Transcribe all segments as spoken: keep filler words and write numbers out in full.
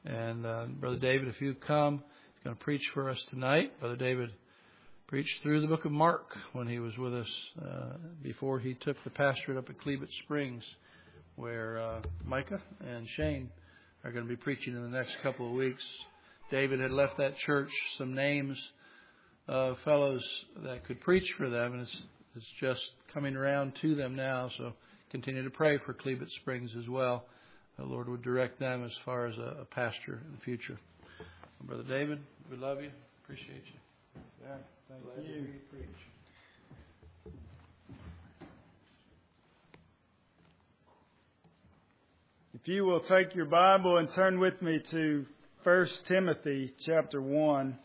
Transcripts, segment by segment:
And uh, Brother David, if you come, he's going to preach for us tonight. Brother David preached through the book of Mark when he was with us uh, before he took the pastorate up at Cleveland Springs, where uh, Micah and Shane are going to be preaching in the next couple of weeks. David had left that church some names of fellows that could preach for them, and it's, it's just coming around to them now. So continue to pray for Cleveland Springs as well. The Lord would direct them as far as a, a pastor in the future. Brother David, we love you. Appreciate you. Yeah, thank Glad you. to hear you preach. If you will take your Bible and turn with me to First Timothy chapter one.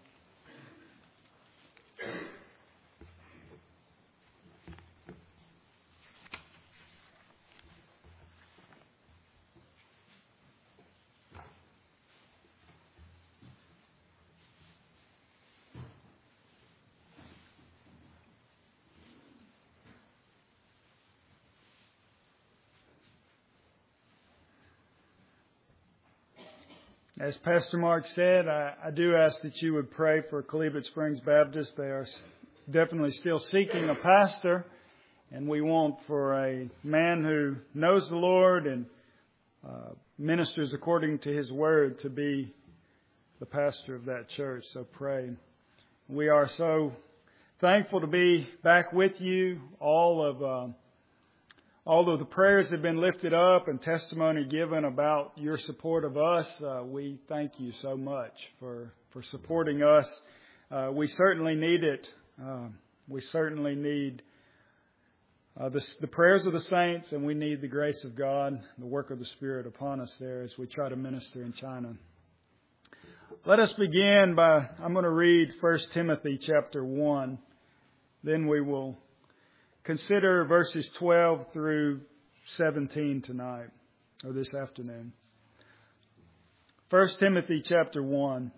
As Pastor Mark said, I, I do ask that you would pray for Cleveland Springs Baptist. They are definitely still seeking a pastor, and we want for a man who knows the Lord and uh, ministers according to His Word to be the pastor of that church. So pray. We are so thankful to be back with you. All of uh, Although the prayers have been lifted up and testimony given about your support of us, uh, we thank you so much for, for supporting us. Uh, we certainly need it. Uh, we certainly need uh, the, the prayers of the saints, and we need the grace of God, the work of the Spirit upon us there as we try to minister in China. Let us begin by, I'm going to read First Timothy chapter one. Then we will consider verses twelve through seventeen tonight, or this afternoon. First Timothy chapter one.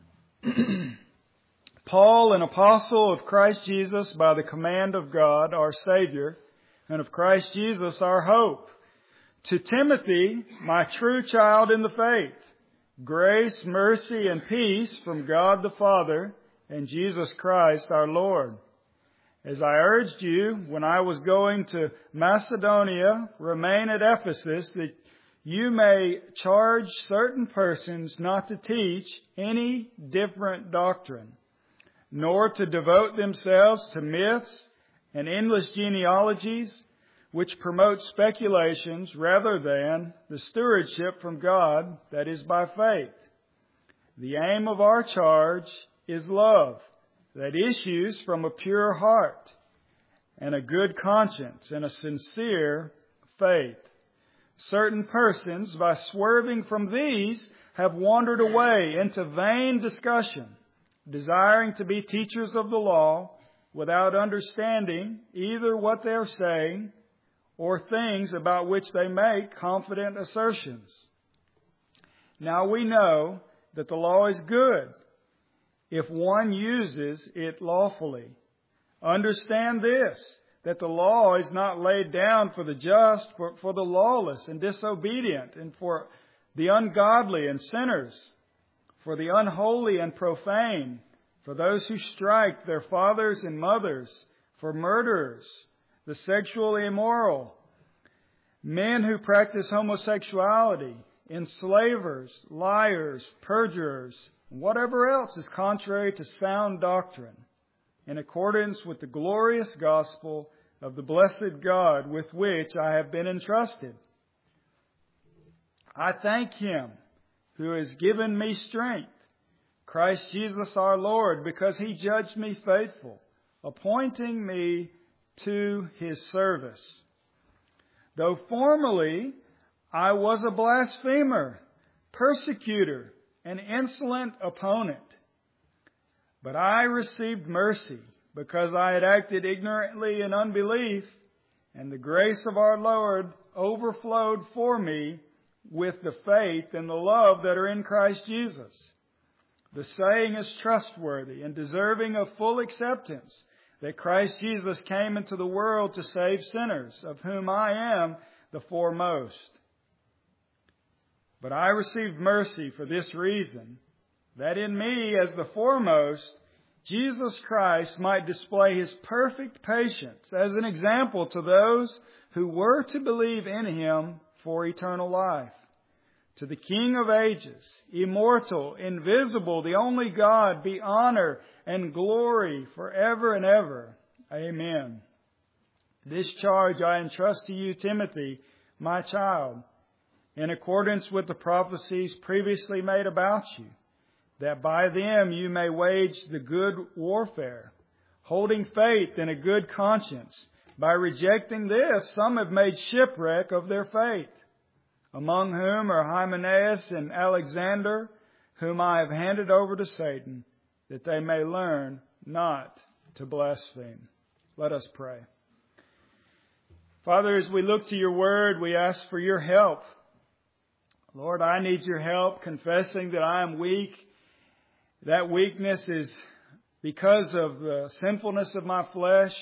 Paul, an apostle of Christ Jesus by the command of God, our Savior, and of Christ Jesus, our hope. To Timothy, my true child in the faith, grace, mercy, and peace from God the Father and Jesus Christ our Lord. As I urged you when I was going to Macedonia, remain at Ephesus, that you may charge certain persons not to teach any different doctrine, nor to devote themselves to myths and endless genealogies, which promote speculations rather than the stewardship from God that is by faith. The aim of our charge is love, that issues from a pure heart and a good conscience and a sincere faith. Certain persons, by swerving from these, have wandered away into vain discussion, desiring to be teachers of the law without understanding either what they are saying or things about which they make confident assertions. Now we know that the law is good if one uses it lawfully. Understand this, that the law is not laid down for the just, but for the lawless and disobedient, and for the ungodly and sinners, for the unholy and profane, for those who strike their fathers and mothers, for murderers, the sexually immoral, men who practice homosexuality, enslavers, liars, perjurers, whatever else is contrary to sound doctrine, in accordance with the glorious gospel of the blessed God with which I have been entrusted. I thank Him who has given me strength, Christ Jesus our Lord, because He judged me faithful, appointing me to His service. Though formerly I was a blasphemer, persecutor, an insolent opponent. But I received mercy because I had acted ignorantly in unbelief, and the grace of our Lord overflowed for me with the faith and the love that are in Christ Jesus. The saying is trustworthy and deserving of full acceptance, that Christ Jesus came into the world to save sinners, of whom I am the foremost. But I received mercy for this reason, that in me, as the foremost, Jesus Christ might display His perfect patience as an example to those who were to believe in Him for eternal life. To the King of ages, immortal, invisible, the only God, be honor and glory forever and ever. Amen. This charge I entrust to you, Timothy, my child, in accordance with the prophecies previously made about you, that by them you may wage the good warfare, holding faith and a good conscience. By rejecting this, some have made shipwreck of their faith, among whom are Hymenaeus and Alexander, whom I have handed over to Satan, that they may learn not to blaspheme. Let us pray. Father, as we look to your word, we ask for your help. Lord, I need your help, confessing that I am weak. That weakness is because of the sinfulness of my flesh.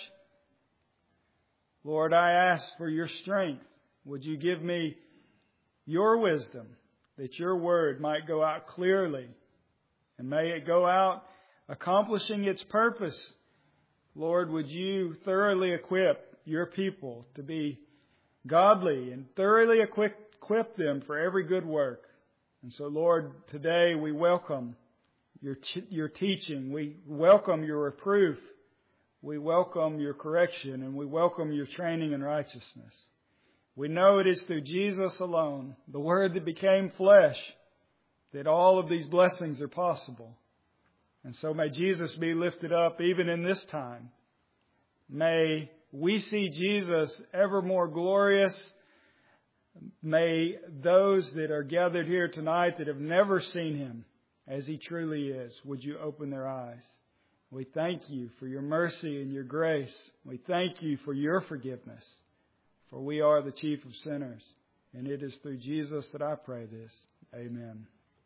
Lord, I ask for your strength. Would you give me your wisdom, that your word might go out clearly, and may it go out accomplishing its purpose. Lord, would you thoroughly equip your people to be godly and thoroughly equip, equip them for every good work. And so, Lord, today we welcome your, your teaching. We welcome your reproof. We welcome your correction, and we welcome your training in righteousness. We know it is through Jesus alone, the Word that became flesh, that all of these blessings are possible. And so may Jesus be lifted up even in this time. May we see Jesus ever more glorious. May those that are gathered here tonight that have never seen Him as He truly is, would you open their eyes? We thank you for your mercy and your grace. We thank you for your forgiveness. For we are the chief of sinners. And it is through Jesus that I pray this. Amen.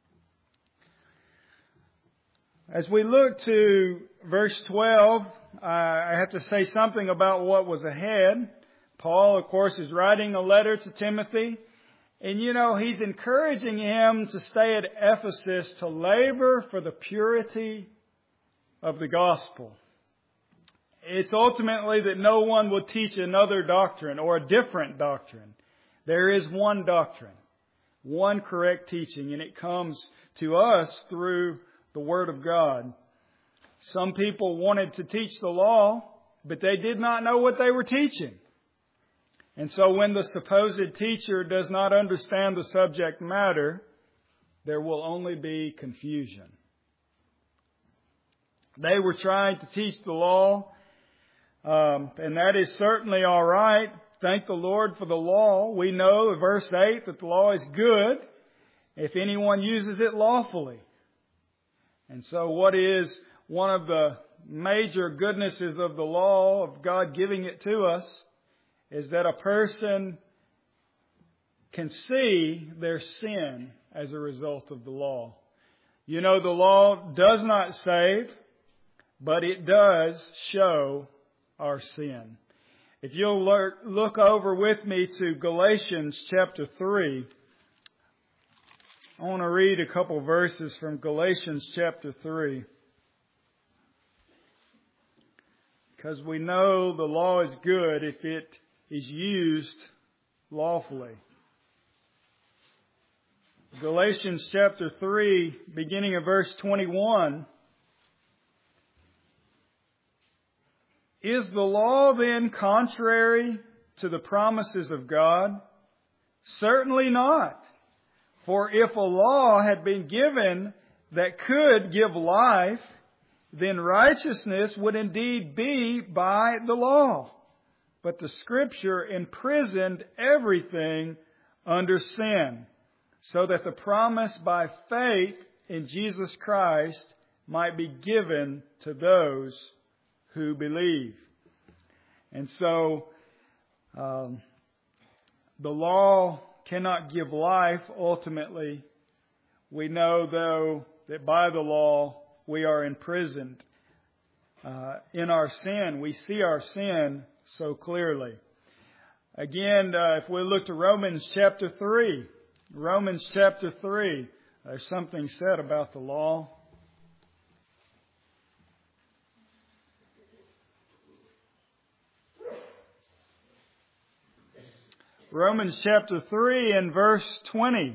As we look to verse twelve, I have to say something about what was ahead. Paul, of course, is writing a letter to Timothy. And, you know, he's encouraging him to stay at Ephesus to labor for the purity of the gospel. It's ultimately that no one will teach another doctrine or a different doctrine. There is one doctrine, one correct teaching, and it comes to us through the Word of God. Some people wanted to teach the law, but they did not know what they were teaching. And so when the supposed teacher does not understand the subject matter, there will only be confusion. They were trying to teach the law, um, and that is certainly all right. Thank the Lord for the law. We know, verse eight, that the law is good if anyone uses it lawfully. And so what is one of the major goodnesses of the law, of God giving it to us, is that a person can see their sin as a result of the law. You know, the law does not save, but it does show our sin. If you'll look over with me to Galatians chapter three, I want to read a couple verses from Galatians chapter three. Because we know the law is good if it is used lawfully. Galatians chapter three, beginning of verse twenty-one. Is the law then contrary to the promises of God? Certainly not. For if a law had been given that could give life, then righteousness would indeed be by the law. But the Scripture imprisoned everything under sin, so that the promise by faith in Jesus Christ might be given to those who believe. And so, um, the law cannot give life ultimately. We know, though, that by the law we are imprisoned uh, in our sin. We see our sin so clearly. Again, uh, if we look to Romans chapter three, Romans chapter three. There's something said about the law. Romans chapter three and verse twenty.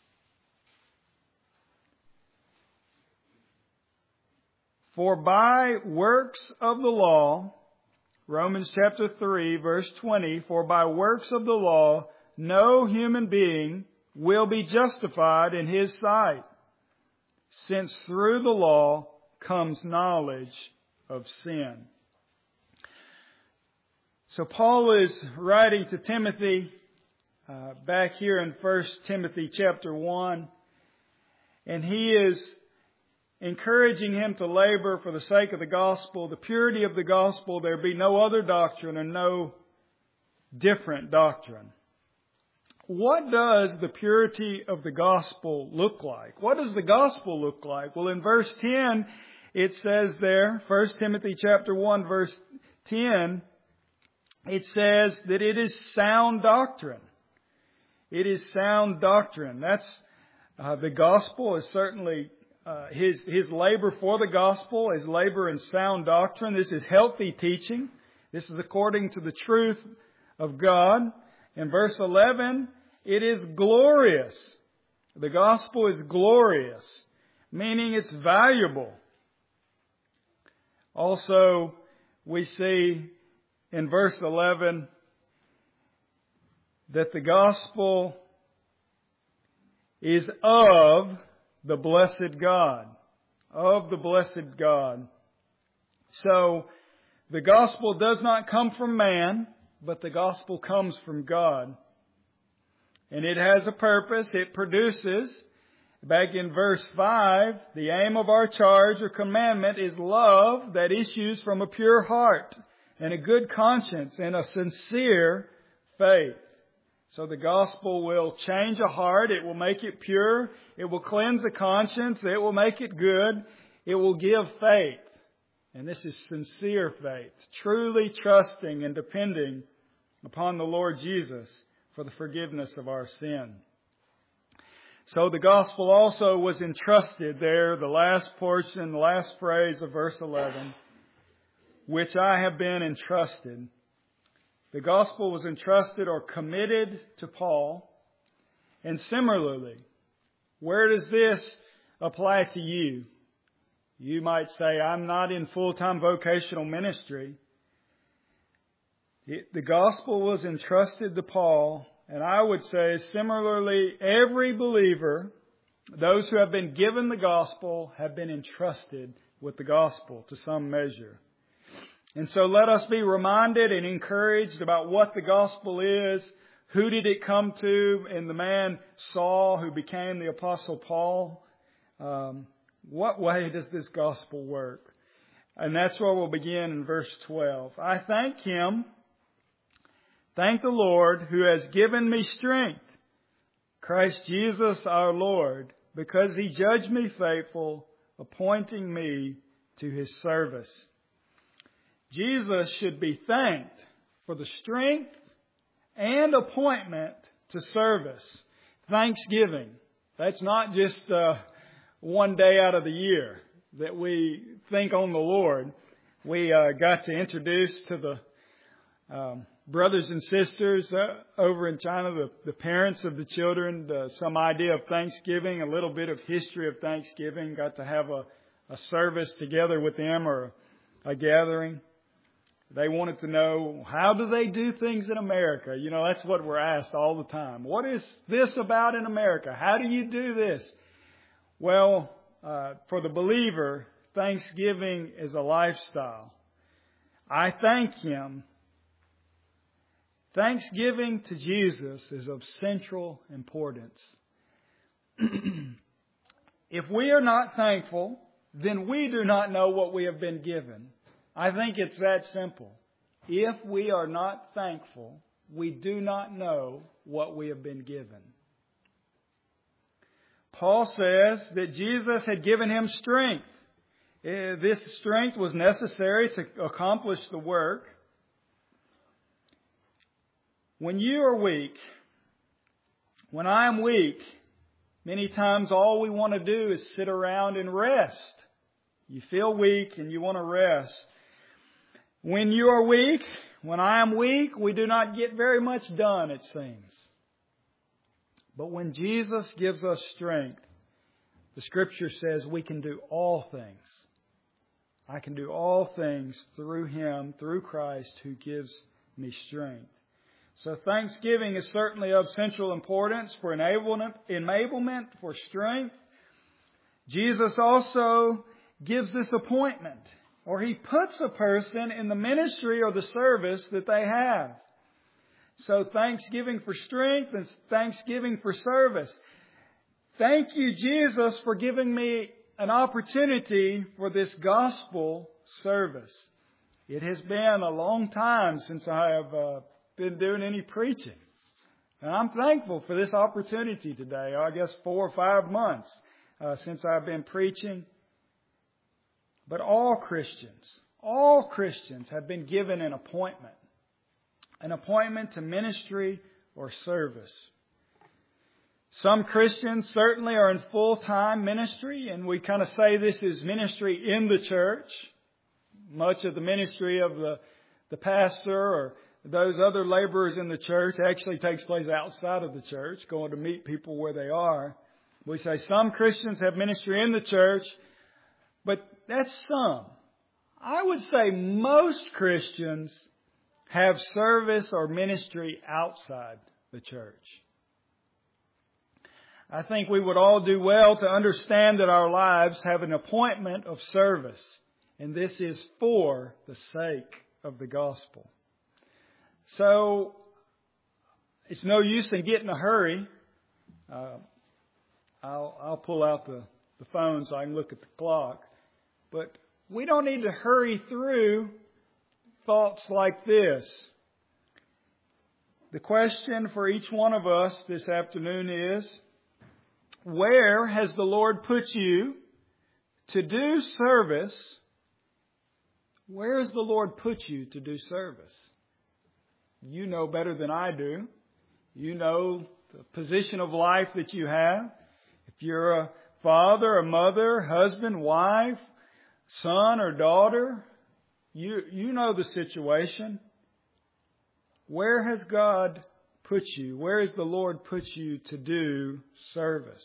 For by works of the law, Romans chapter three verse twenty, for by works of the law, no human being will be justified in his sight, since through the law comes knowledge of sin. So Paul is writing to Timothy uh, back here in First Timothy chapter one, and he is encouraging him to labor for the sake of the gospel, the purity of the gospel. There be no other doctrine and no different doctrine. What does the purity of the gospel look like? What does the gospel look like? Well, in verse ten, it says there, First Timothy chapter one, verse ten, it says that it is sound doctrine. It is sound doctrine. That's uh, the gospel is certainly uh, his his labor for the gospel, his labor in sound doctrine. This is healthy teaching. This is according to the truth of God. In verse eleven, it is glorious. The gospel is glorious, meaning it's valuable. Also, we see in verse eleven that the gospel is of the blessed God. Of the blessed God. So, the gospel does not come from man, but the gospel comes from God. And it has a purpose. It produces, back in verse five, the aim of our charge or commandment is love that issues from a pure heart and a good conscience and a sincere faith. So the gospel will change a heart. It will make it pure. It will cleanse a conscience. It will make it good. It will give faith. And this is sincere faith, truly trusting and depending upon the Lord Jesus for the forgiveness of our sin. So the gospel also was entrusted there, the last portion, the last phrase of verse eleven, which I have been entrusted. The gospel was entrusted or committed to Paul. And similarly, where does this apply to you? You might say, I'm not in full-time vocational ministry. It, the gospel was entrusted to Paul, and I would say similarly, every believer, those who have been given the gospel, have been entrusted with the gospel to some measure. And so let us be reminded and encouraged about what the gospel is. Who did it come to in the man Saul who became the Apostle Paul? Um, what way does this gospel work? And that's where we'll begin in verse twelve. I thank Him, thank the Lord who has given me strength, Christ Jesus our Lord, because He judged me faithful, appointing me to His service. Jesus should be thanked for the strength and appointment to service. Thanksgiving. That's not just uh, one day out of the year that we think on the Lord. We uh, got to introduce to the um, brothers and sisters uh, over in China, the, the parents of the children, the, some idea of Thanksgiving, a little bit of history of Thanksgiving. Got to have a, a service together with them or a, a gathering. They wanted to know, how do they do things in America? You know, that's what we're asked all the time. What is this about in America? How do you do this? Well, uh, for the believer, Thanksgiving is a lifestyle. I thank Him. Thanksgiving to Jesus is of central importance. If we are not thankful, then we do not know what we have been given. I think it's that simple. If we are not thankful, we do not know what we have been given. Paul says that Jesus had given him strength. This strength was necessary to accomplish the work. When you are weak, When I am weak, many times all we want to do is sit around and rest. You feel weak and you want to rest. When you are weak, when I am weak, we do not get very much done, it seems. But when Jesus gives us strength, the Scripture says we can do all things. I can do all things through Him, through Christ, who gives me strength. So thanksgiving is certainly of central importance for enablement, enablement for strength. Jesus also gives this appointment, or He puts a person in the ministry or the service that they have. So thanksgiving for strength and thanksgiving for service. Thank you, Jesus, for giving me an opportunity for this gospel service. It has been a long time since I have uh, been doing any preaching. And I'm thankful for this opportunity today. I guess four or five months uh, since I've been preaching. But all Christians, all Christians have been given an appointment. An appointment to ministry or service. Some Christians certainly are in full-time ministry, and we kind of say this is ministry in the church. Much of the ministry of the, the pastor or those other laborers in the church actually takes place outside of the church, going to meet people where they are. We say some Christians have ministry in the church, but that's some. I would say most Christians have service or ministry outside the church. I think we would all do well to understand that our lives have an appointment of service, and this is for the sake of the gospel. So, it's no use in getting a hurry. Uh, I'll, I'll pull out the, the phone so I can look at the clock. But we don't need to hurry through thoughts like this. The question for each one of us this afternoon is, where has the Lord put you to do service? Where has the Lord put you to do service? You know better than I do. You know the position of life that you have. If you're a father, a mother, husband, wife, son or daughter, you, you know the situation. Where has God put you? Where has the Lord put you to do service?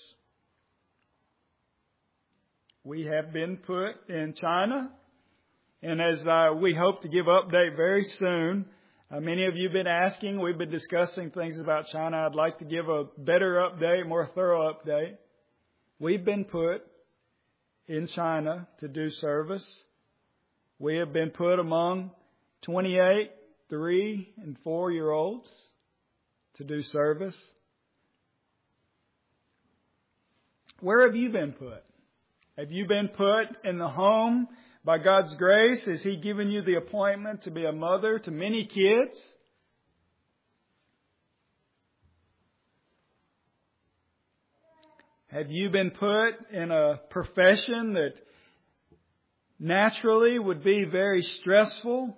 We have been put in China, and as uh, we hope to give update very soon, uh, many of you have been asking, we've been discussing things about China. I'd like to give a better update, more thorough update. We've been put in China to do service. We have been put among twenty-eight, three, and four-year-olds to do service. Where have you been put? Have you been put in the home by God's grace? Has He given you the appointment to be a mother to many kids? Have you been put in a profession that naturally would be very stressful?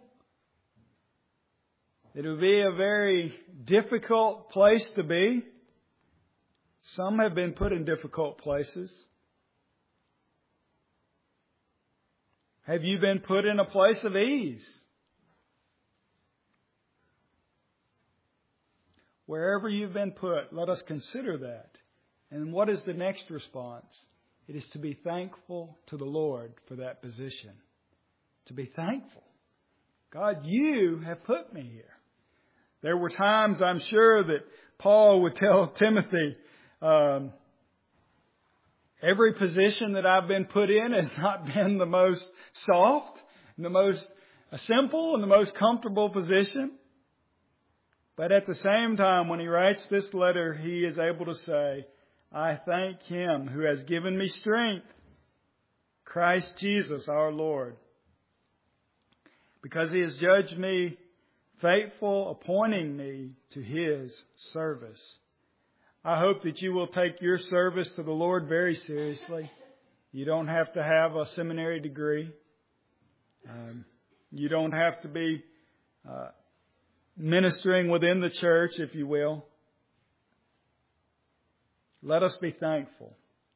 It would be a very difficult place to be. Some have been put in difficult places. Have you been put in a place of ease? Wherever you've been put, let us consider that. And what is the next response? It is to be thankful to the Lord for that position. To be thankful. God, you have put me here. There were times, I'm sure, that Paul would tell Timothy, um, every position that I've been put in has not been the most soft, and the most simple, and the most comfortable position. But at the same time, when he writes this letter, he is able to say, I thank Him who has given me strength, Christ Jesus our Lord, because He has judged me faithful, appointing me to His service. I hope that you will take your service to the Lord very seriously. You don't have to have a seminary degree. Um, you don't have to be uh, ministering within the church, if you will. Let us be thankful.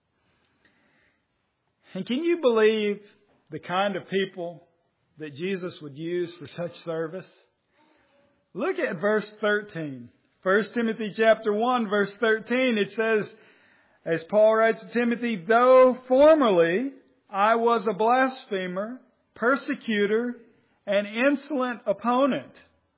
And can you believe the kind of people that Jesus would use for such service? Look at verse thirteen. First Timothy chapter one, verse thirteen, it says, as Paul writes to Timothy, though formerly I was a blasphemer, persecutor, and insolent opponent.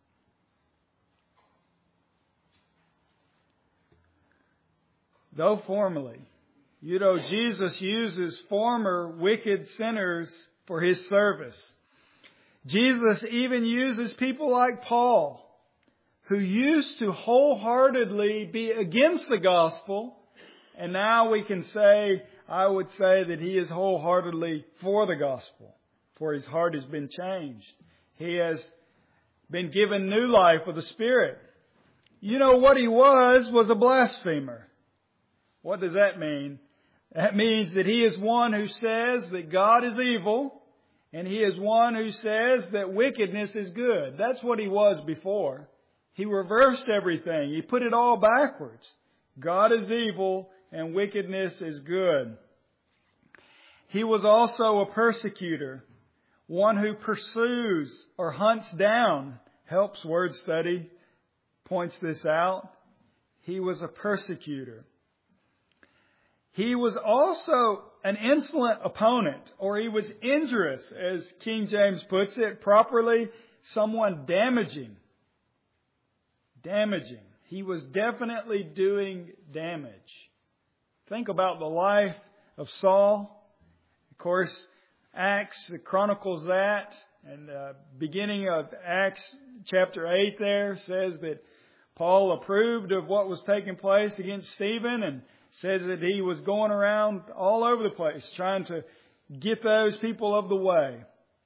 Though formerly. You know, Jesus uses former wicked sinners for His service. Jesus even uses people like Paul, who used to wholeheartedly be against the gospel, and now we can say, I would say that he is wholeheartedly for the gospel, for his heart has been changed. He has been given new life of the Spirit. You know, what he was, was a blasphemer. What does that mean? That means that he is one who says that God is evil, and he is one who says that wickedness is good. That's what he was before. He reversed everything. He put it all backwards. God is evil and wickedness is good. He was also a persecutor, one who pursues or hunts down. Helps Word Study points this out. He was a persecutor. He was also an insolent opponent, or he was injurious, as King James puts it, properly, someone damaging. Damaging. He was definitely doing damage. Think about the life of Saul. Of course, Acts chronicles that. And uh, beginning of Acts chapter eight there says that Paul approved of what was taking place against Stephen, and says that he was going around all over the place trying to get those people of the way.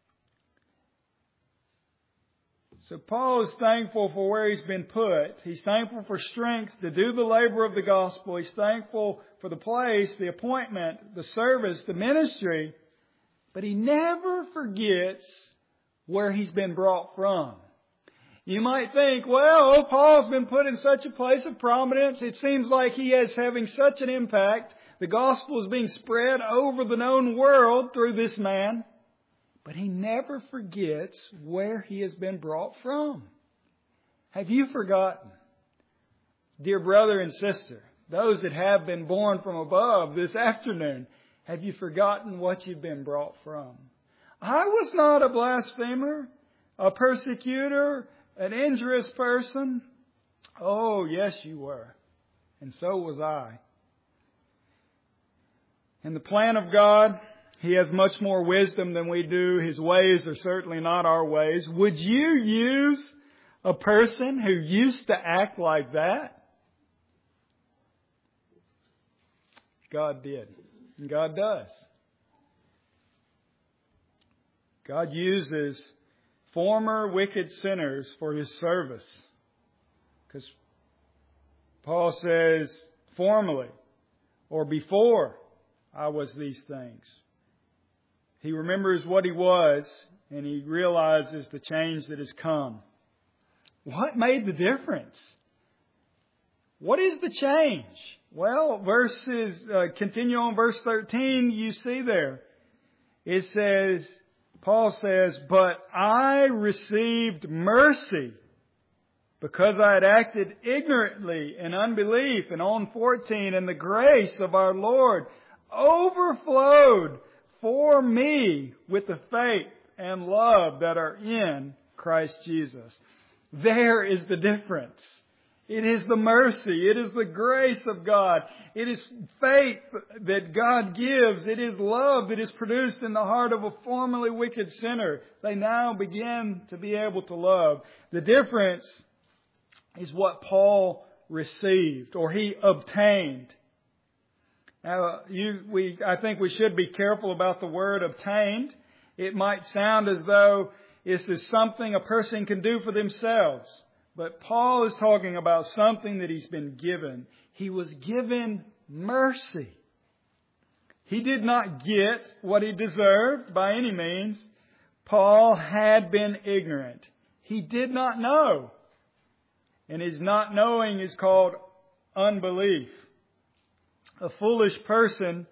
So Paul is thankful for where he's been put. He's thankful for strength to do the labor of the gospel. He's thankful for the place, the appointment, the service, the ministry. But he never forgets where he's been brought from. You might think, well, oh, Paul's been put in such a place of prominence. It seems like he is having such an impact. The gospel is being spread over the known world through this man. But he never forgets where he has been brought from. Have you forgotten? Dear brother and sister, those that have been born from above this afternoon, have you forgotten what you've been brought from? I was not a blasphemer, a persecutor, an injurious person. Oh, yes, you were. And so was I. In the plan of God, He has much more wisdom than we do. His ways are certainly not our ways. Would you use a person who used to act like that? God did. And God does. God uses former wicked sinners for His service. Because Paul says, formerly or before I was these things. He remembers what he was, and he realizes the change that has come. What made the difference? What is the change? Well, verses uh, continue on verse thirteen, you see there. It says, Paul says, but I received mercy because I had acted ignorantly in unbelief. And on fourteen, and the grace of our Lord overflowed for me with the faith and love that are in Christ Jesus. There is the difference. It is the mercy. It is the grace of God. It is faith that God gives. It is love that is produced in the heart of a formerly wicked sinner. They now begin to be able to love. The difference is what Paul received, or he obtained. Now, you, we, I think we should be careful about the word obtained. It might sound as though this is something a person can do for themselves. But Paul is talking about something that he's been given. He was given mercy. He did not get what he deserved by any means. Paul had been ignorant. He did not know. And his not knowing is called unbelief. A foolish person,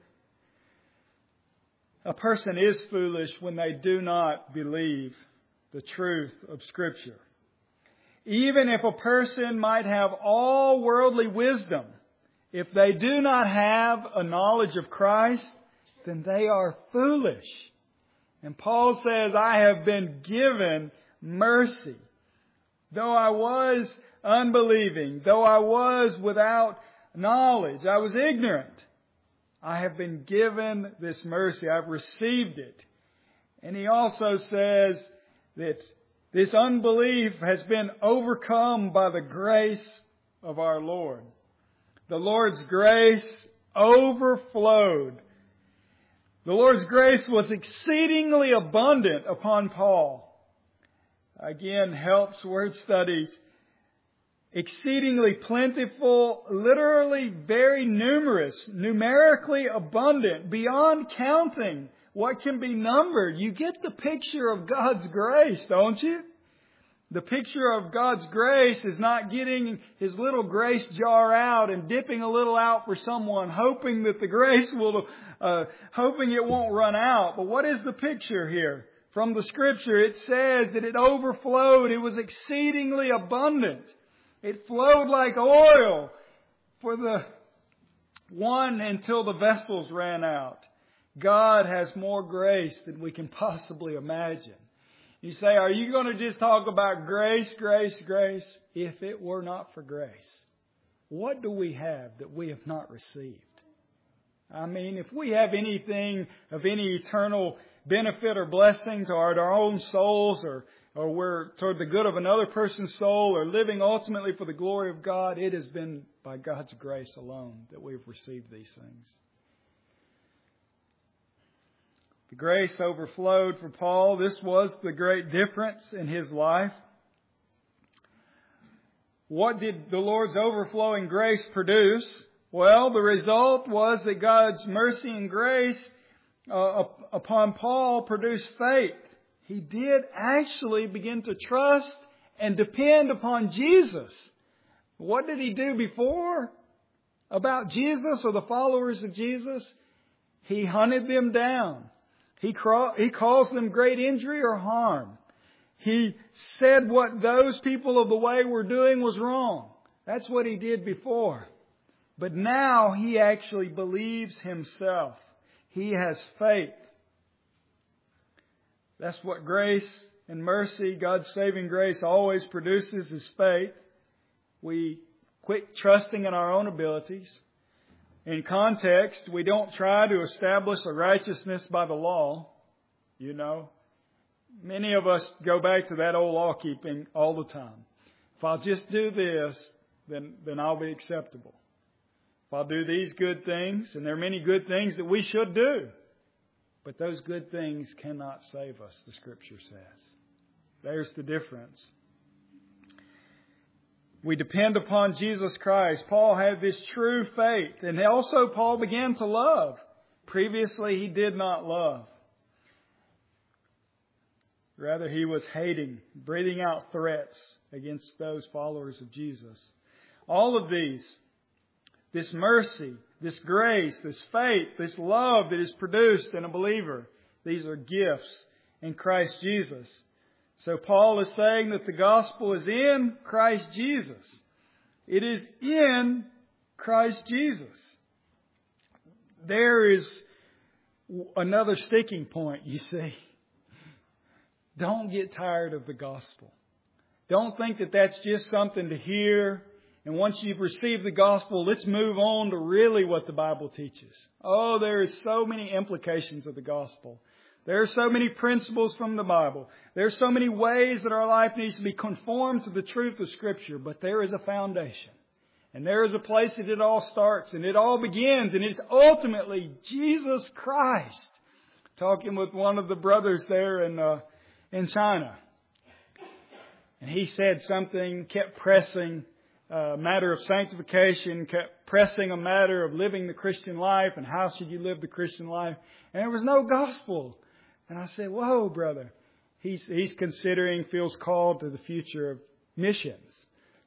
a person is foolish when they do not believe the truth of Scripture. Even if a person might have all worldly wisdom, if they do not have a knowledge of Christ, then they are foolish. And Paul says, I have been given mercy. Though I was unbelieving, though I was without knowledge, I was ignorant, I have been given this mercy. I've received it. And he also says that this unbelief has been overcome by the grace of our Lord. The Lord's grace overflowed. The Lord's grace was exceedingly abundant upon Paul. Again, Helps Word Studies. Exceedingly plentiful, literally very numerous, numerically abundant, beyond counting what can be numbered. You get the picture of God's grace, don't you? The picture of God's grace is not getting His little grace jar out and dipping a little out for someone, hoping that the grace will, uh, hoping it won't run out. But what is the picture here? From the Scripture, it says that it overflowed. It was exceedingly abundant. It flowed like oil for the one until the vessels ran out. God has more grace than we can possibly imagine. You say, are you going to just talk about grace, grace, grace? If it were not for grace, what do we have that we have not received? I mean, if we have anything of any eternal benefit or blessing to our, our own souls, or, or we're toward the good of another person's soul, or living ultimately for the glory of God, it has been by God's grace alone that we've received these things. The grace overflowed for Paul. This was the great difference in his life. What did the Lord's overflowing grace produce? Well, the result was that God's mercy and grace uh, upon Paul produced faith. He did actually begin to trust and depend upon Jesus. What did he do before about Jesus or the followers of Jesus? He hunted them down. He, craw- he caused them great injury or harm. He said what those people of the way were doing was wrong. That's what he did before. But now he actually believes himself. He has faith. That's what grace and mercy, God's saving grace, always produces, is faith. We quit trusting in our own abilities. In context, we don't try to establish a righteousness by the law. You know, many of us go back to that old law keeping all the time. If I'll just do this, then, then I'll be acceptable. If I'll do these good things, and there are many good things that we should do, but those good things cannot save us, the Scripture says. There's the difference. We depend upon Jesus Christ. Paul had this true faith. And also Paul began to love. Previously he did not love. Rather he was hating, breathing out threats against those followers of Jesus. All of these, this mercy, this grace, this faith, this love that is produced in a believer, these are gifts in Christ Jesus. So Paul is saying that the gospel is in Christ Jesus. It is in Christ Jesus. There is another sticking point, you see. Don't get tired of the gospel. Don't think that that's just something to hear. And once you've received the gospel, let's move on to really what the Bible teaches. Oh, there is so many implications of the gospel. There are so many principles from the Bible. There are so many ways that our life needs to be conformed to the truth of Scripture. But there is a foundation. And there is a place that it all starts and it all begins. And it's ultimately Jesus Christ. Talking with one of the brothers there in, uh, in China. And he said something, kept pressing a matter of sanctification, kept pressing a matter of living the Christian life and how should you live the Christian life. And there was no gospel. And I said, whoa, brother. He's, he's considering, feels called to the future of missions.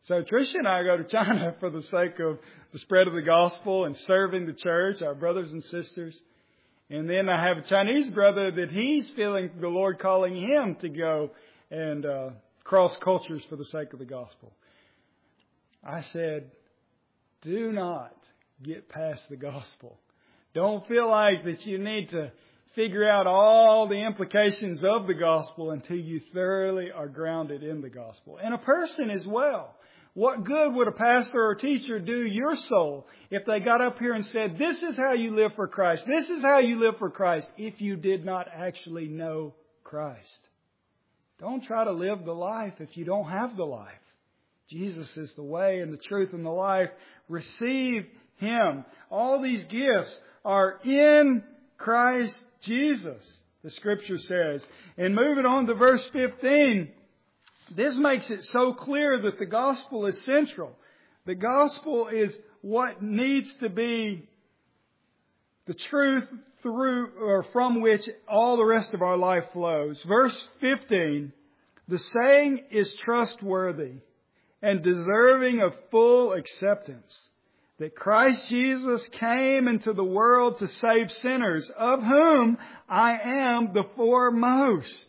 So Tricia and I go to China for the sake of the spread of the gospel and serving the church, our brothers and sisters. And then I have a Chinese brother that he's feeling the Lord calling him to go and uh, cross cultures for the sake of the gospel. I said, do not get past the gospel. Don't feel like that you need to figure out all the implications of the gospel until you thoroughly are grounded in the gospel. And a person as well. What good would a pastor or teacher do your soul if they got up here and said, this is how you live for Christ. This is how you live for Christ, if you did not actually know Christ. Don't try to live the life if you don't have the life. Jesus is the way and the truth and the life. Receive Him. All these gifts are in Christ Jesus, the Scripture says. And moving on to verse fifteen, this makes it so clear that the gospel is central. The gospel is what needs to be the truth through or from which all the rest of our life flows. Verse fifteen, the saying is trustworthy and deserving of full acceptance, that Christ Jesus came into the world to save sinners, of whom I am the foremost.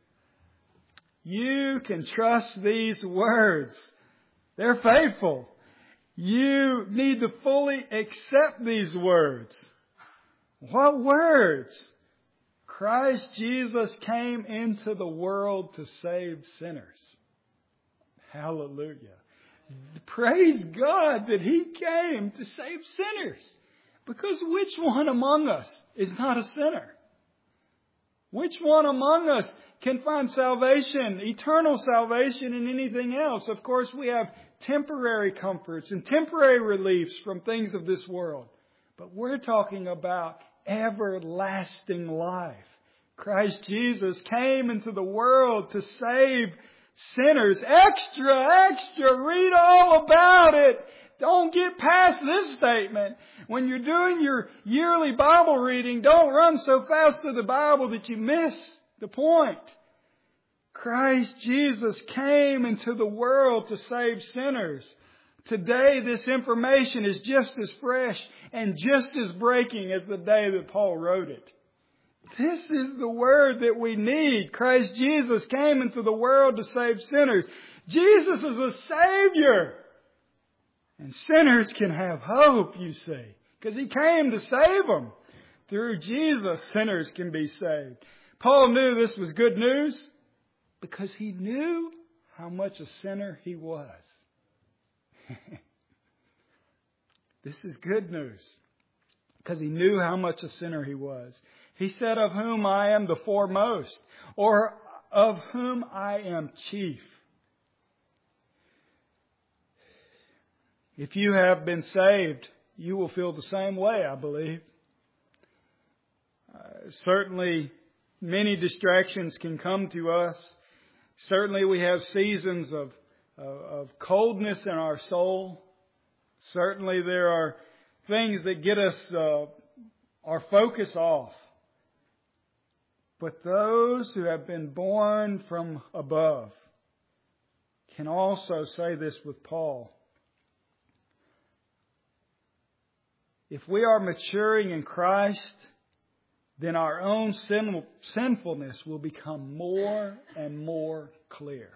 You can trust these words. They're faithful. You need to fully accept these words. What words? Christ Jesus came into the world to save sinners. Hallelujah. Praise God that He came to save sinners. Because which one among us is not a sinner? Which one among us can find salvation, eternal salvation in anything else? Of course, we have temporary comforts and temporary reliefs from things of this world. But we're talking about everlasting life. Christ Jesus came into the world to save sinners. Extra, extra, read all about it. Don't get past this statement. When you're doing your yearly Bible reading, don't run so fast to the Bible that you miss the point. Christ Jesus came into the world to save sinners. Today, this information is just as fresh and just as breaking as the day that Paul wrote it. This is the word that we need. Christ Jesus came into the world to save sinners. Jesus is a Savior. And sinners can have hope, you see, because He came to save them. Through Jesus, sinners can be saved. Paul knew this was good news because he knew how much a sinner he was. This is good news because he knew how much a sinner he was. He said, of whom I am the foremost, or of whom I am chief. If you have been saved, you will feel the same way, I believe. Uh, certainly, many distractions can come to us. Certainly, we have seasons of, of, of coldness in our soul. Certainly, there are things that get us uh, our focus off. But those who have been born from above can also say this with Paul. If we are maturing in Christ, then our own sin, sinfulness will become more and more clear.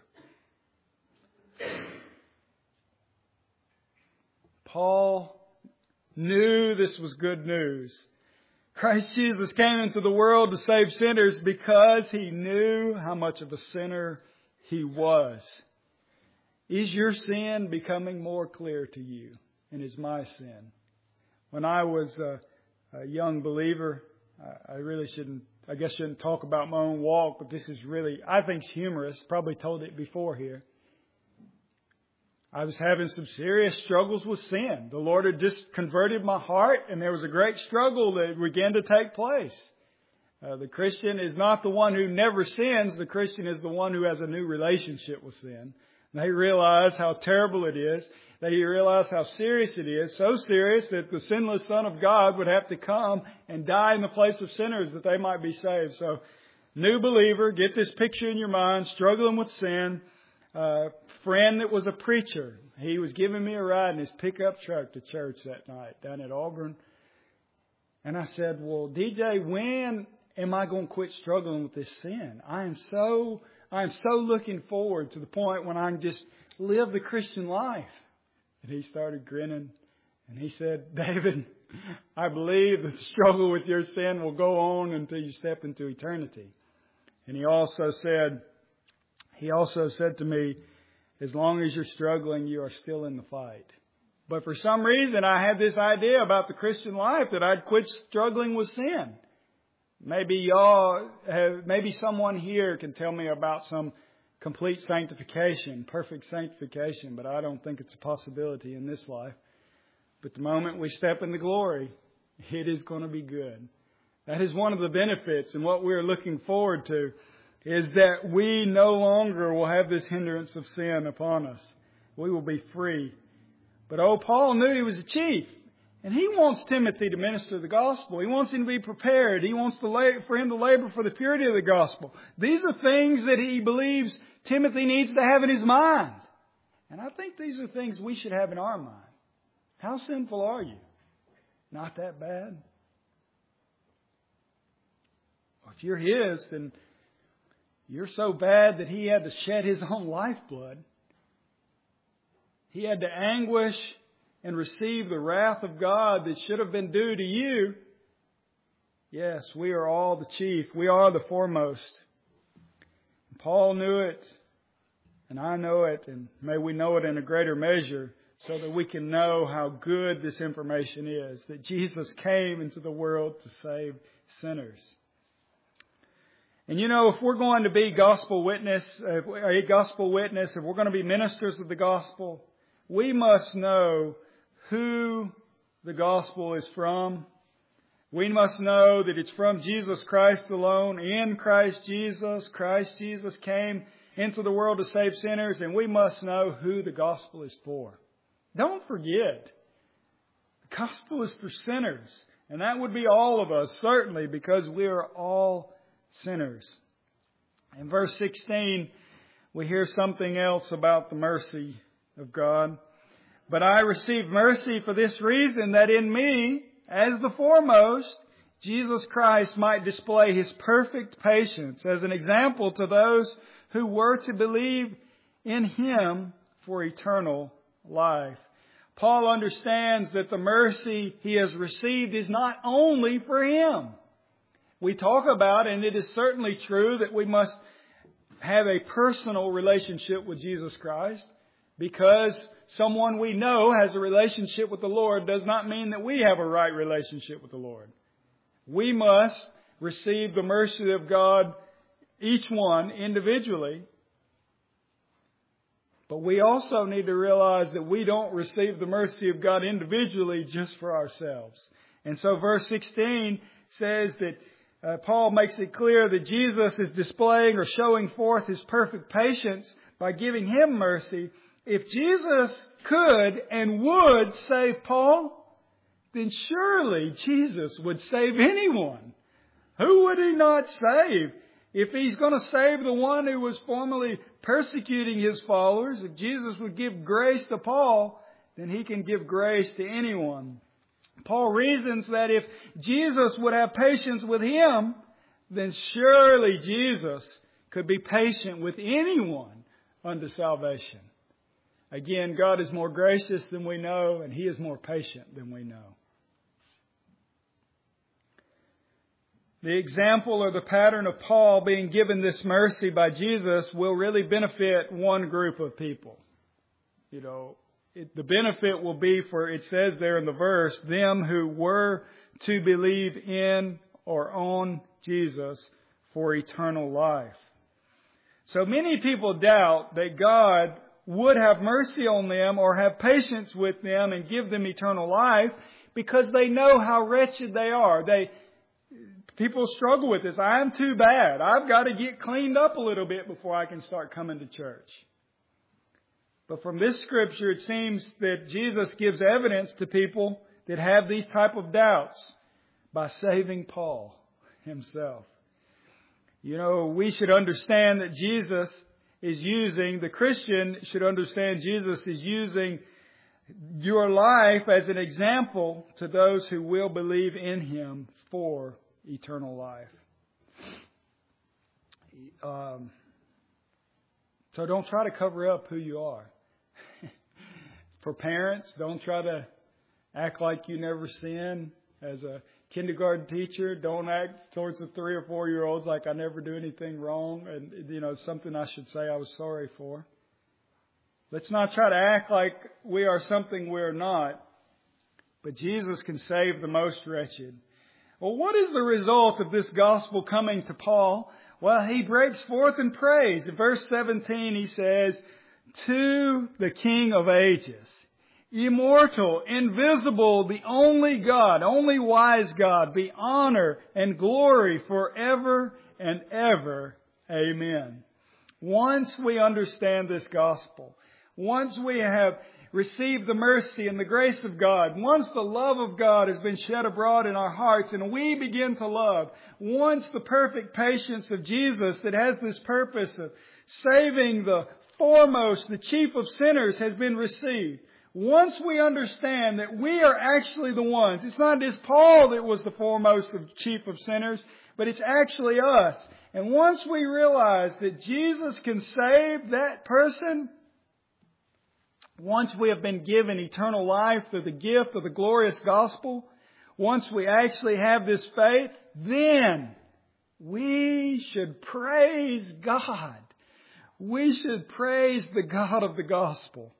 Paul knew this was good news. Christ Jesus came into the world to save sinners because He knew how much of a sinner he was. Is your sin becoming more clear to you? And is my sin? When I was a, a young believer, I, I really shouldn't, I guess shouldn't talk about my own walk, but this is really, I think it's humorous. Probably told it before here. I was having some serious struggles with sin. The Lord had just converted my heart, and there was a great struggle that began to take place. Uh, the Christian is not the one who never sins. The Christian is the one who has a new relationship with sin. They realize how terrible it is. They realize how serious it is. So serious that the sinless Son of God would have to come and die in the place of sinners that they might be saved. So, new believer, get this picture in your mind, struggling with sin. Uh, friend that was a preacher. he was giving me a ride in his pickup truck to church that night down at Auburn. And I said, well, D J, when am I going to quit struggling with this sin? I am so, I am so looking forward to the point when I can just live the Christian life. And he started grinning and he said, David, I believe the struggle with your sin will go on until you step into eternity. And he also said, he also said to me, as long as you're struggling, you are still in the fight. But for some reason, I had this idea about the Christian life that I'd quit struggling with sin. Maybe y'all have, maybe someone here can tell me about some complete sanctification, perfect sanctification, but I don't think it's a possibility in this life. But the moment we step into glory, it is going to be good. That is one of the benefits, and what we're looking forward to is that we no longer will have this hindrance of sin upon us. We will be free. But oh, Paul knew he was a chief, and he wants Timothy to minister the gospel. He wants him to be prepared. He wants to la- for him to labor for the purity of the gospel. These are things that he believes Timothy needs to have in his mind. And I think these are things we should have in our mind. How sinful are you? Not that bad. Well, if you're his, then you're so bad that he had to shed his own lifeblood. He had to anguish and receive the wrath of God that should have been due to you. Yes, we are all the chief. We are the foremost. Paul knew it, and I know it, and may we know it in a greater measure so that we can know how good this information is, that Jesus came into the world to save sinners. And you know, if we're going to be gospel witness, a gospel witness, if we're going to be ministers of the gospel, we must know who the gospel is from. We must know that it's from Jesus Christ alone, in Christ Jesus. Christ Jesus came into the world to save sinners, and we must know who the gospel is for. Don't forget, the gospel is for sinners, and that would be all of us, certainly, because we are all sinners. In verse sixteen, we hear something else about the mercy of God. But I received mercy for this reason, that in me, as the foremost, Jesus Christ might display His perfect patience as an example to those who were to believe in Him for eternal life. Paul understands that the mercy he has received is not only for him. We talk about, and it is certainly true, that we must have a personal relationship with Jesus Christ. Because someone we know has a relationship with the Lord does not mean that we have a right relationship with the Lord. We must receive the mercy of God, each one individually. But we also need to realize that we don't receive the mercy of God individually just for ourselves. And so verse sixteen says that uh, Paul makes it clear that Jesus is displaying or showing forth His perfect patience by giving him mercy. If Jesus could and would save Paul, then surely Jesus would save anyone. Who would He not save? If He's going to save the one who was formerly persecuting His followers, if Jesus would give grace to Paul, then He can give grace to anyone. Paul reasons that if Jesus would have patience with him, then surely Jesus could be patient with anyone unto salvation. Again, God is more gracious than we know, and He is more patient than we know. The example or the pattern of Paul being given this mercy by Jesus will really benefit one group of people. You know, it, the benefit will be for, it says there in the verse, them who were to believe in or on Jesus for eternal life. So many people doubt that God would have mercy on them or have patience with them and give them eternal life because they know how wretched they are. They People struggle with this. I'm too bad. I've got to get cleaned up a little bit before I can start coming to church. But from this scripture, it seems that Jesus gives evidence to people that have these type of doubts by saving Paul himself. You know, we should understand that Jesus is using, the Christian should understand Jesus is using your life as an example to those who will believe in Him for eternal life. Um, so don't try to cover up who you are. For parents, don't try to act like you never sin. As a kindergarten teacher, don't act towards the three or four year olds like I never do anything wrong and, you know, something I should say I was sorry for. Let's not try to act like we are something we're not. But Jesus can save the most wretched. Well, what is the result of this gospel coming to Paul? Well, he breaks forth in praise. In verse seventeen, he says, to the King of ages, immortal, invisible, the only God, only wise God, be honor and glory forever and ever. Amen. Once we understand this gospel, once we have received the mercy and the grace of God, once the love of God has been shed abroad in our hearts and we begin to love, once the perfect patience of Jesus that has this purpose of saving the foremost, the chief of sinners, has been received, once we understand that we are actually the ones, it's not just Paul that was the foremost of chief of sinners, but it's actually us. And once we realize that Jesus can save that person, once we have been given eternal life through the gift of the glorious gospel, once we actually have this faith, then we should praise God. We should praise the God of the gospel.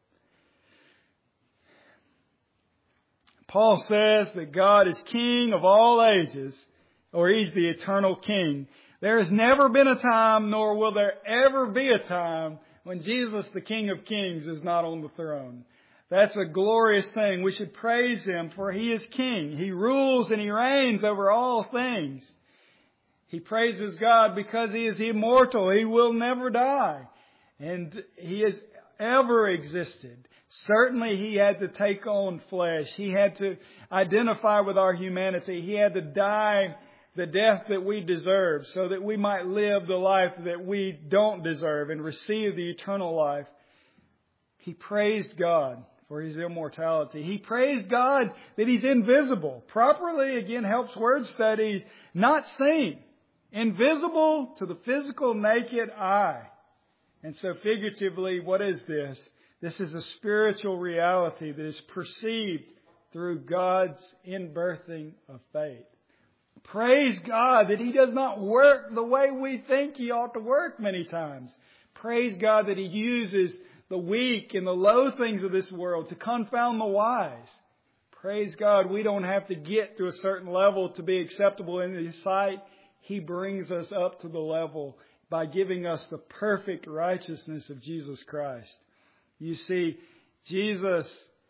Paul says that God is King of all ages, or He's the eternal King. There has never been a time, nor will there ever be a time, when Jesus, the King of Kings, is not on the throne. That's a glorious thing. We should praise Him, for He is King. He rules and He reigns over all things. He praises God because He is immortal. He will never die. And He has ever existed. Certainly He had to take on flesh. He had to identify with our humanity. He had to die the death that we deserve so that we might live the life that we don't deserve and receive the eternal life. He praised God for His immortality. He praised God that He's invisible. Properly, again, helps word study, not seen. Invisible to the physical naked eye. And so figuratively, what is this? This is a spiritual reality that is perceived through God's inbirthing of faith. Praise God that He does not work the way we think He ought to work many times. Praise God that He uses the weak and the low things of this world to confound the wise. Praise God we don't have to get to a certain level to be acceptable in His sight. He brings us up to the level by giving us the perfect righteousness of Jesus Christ. You see, Jesus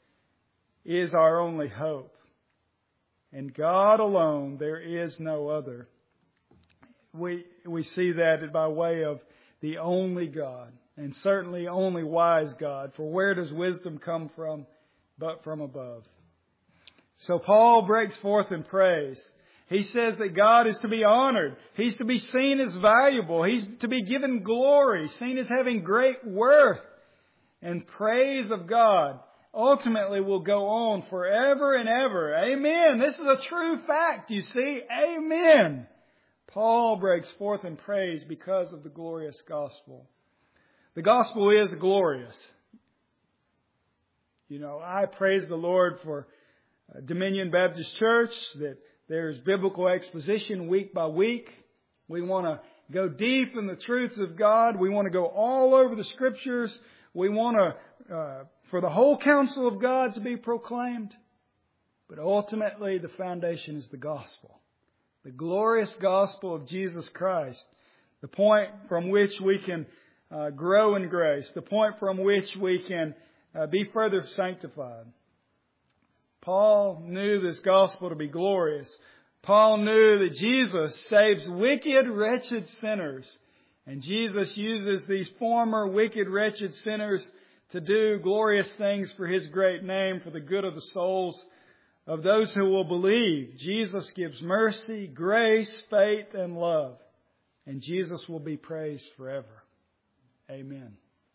is our only hope. And God alone, there is no other. We we see that by way of the only God, and certainly only wise God. For where does wisdom come from but from above? So Paul breaks forth in praise. He says that God is to be honored. He's to be seen as valuable. He's to be given glory, seen as having great worth. And praise of God ultimately will go on forever and ever. Amen. This is a true fact, you see. Amen. Paul breaks forth in praise because of the glorious gospel. The gospel is glorious. You know, I praise the Lord for Dominion Baptist Church, that there's biblical exposition week by week. We want to go deep in the truths of God. We want to go all over the Scriptures. We want to, uh, for the whole counsel of God to be proclaimed. But ultimately, the foundation is the gospel. The glorious gospel of Jesus Christ. The point from which we can uh, grow in grace. The point from which we can uh, be further sanctified. Paul knew this gospel to be glorious. Paul knew that Jesus saves wicked, wretched sinners. And Jesus uses these former wicked, wretched sinners to do glorious things for His great name, for the good of the souls of those who will believe. Jesus gives mercy, grace, faith, and love. And Jesus will be praised forever. Amen.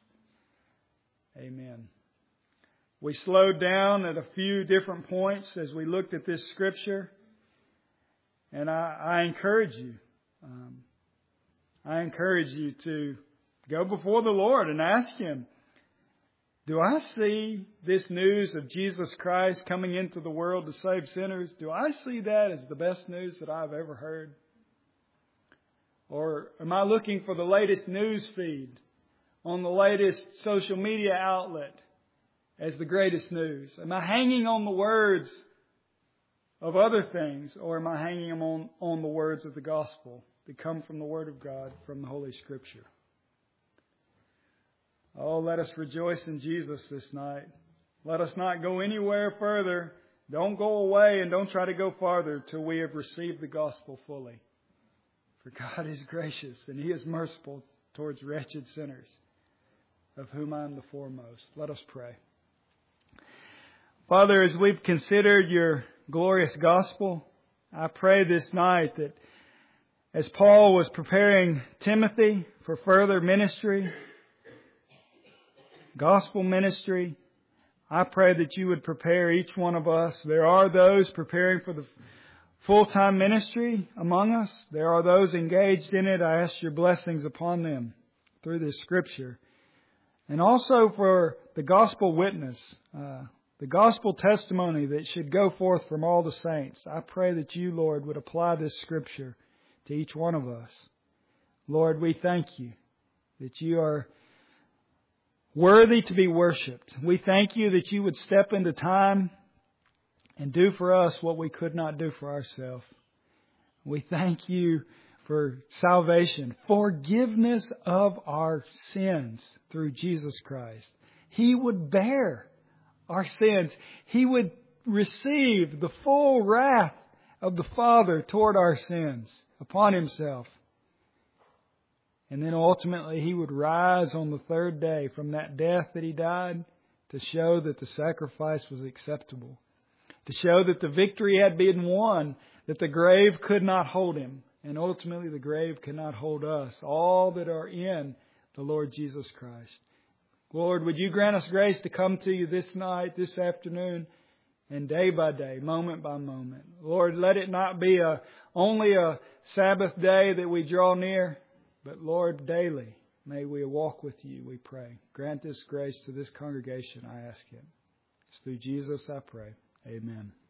Amen. We slowed down at a few different points as we looked at this scripture. And I, I encourage you, um, I encourage you to go before the Lord and ask Him, do I see this news of Jesus Christ coming into the world to save sinners? Do I see that as the best news that I've ever heard? Or am I looking for the latest news feed on the latest social media outlet as the greatest news? Am I hanging on the words of other things, or am I hanging them on, on the words of the gospel that come from the Word of God, from the Holy Scripture? Oh, let us rejoice in Jesus this night. Let us not go anywhere further. Don't go away and don't try to go farther till we have received the gospel fully. For God is gracious and He is merciful towards wretched sinners, of whom I am the foremost. Let us pray. Father, as we've considered Your glorious gospel, I pray this night that as Paul was preparing Timothy for further ministry, gospel ministry, I pray that You would prepare each one of us. There are those preparing for the full-time ministry among us. There are those engaged in it. I ask Your blessings upon them through this scripture. And also for the gospel witness, uh, the gospel testimony that should go forth from all the saints. I pray that You, Lord, would apply this scripture to each one of us. Lord, we thank You that You are worthy to be worshipped. We thank You that You would step into time and do for us what we could not do for ourselves. We thank You for salvation, forgiveness of our sins through Jesus Christ. He would bear our sins. He would receive the full wrath of the Father toward our sins upon Himself. And then ultimately He would rise on the third day from that death that He died to show that the sacrifice was acceptable. To show that the victory had been won, that the grave could not hold Him. And ultimately the grave cannot hold us, all that are in the Lord Jesus Christ. Lord, would You grant us grace to come to You this night, this afternoon, and day by day, moment by moment. Lord, let it not be a only a Sabbath day that we draw near, but Lord, daily may we walk with You, we pray. Grant this grace to this congregation, I ask it. It's through Jesus I pray. Amen.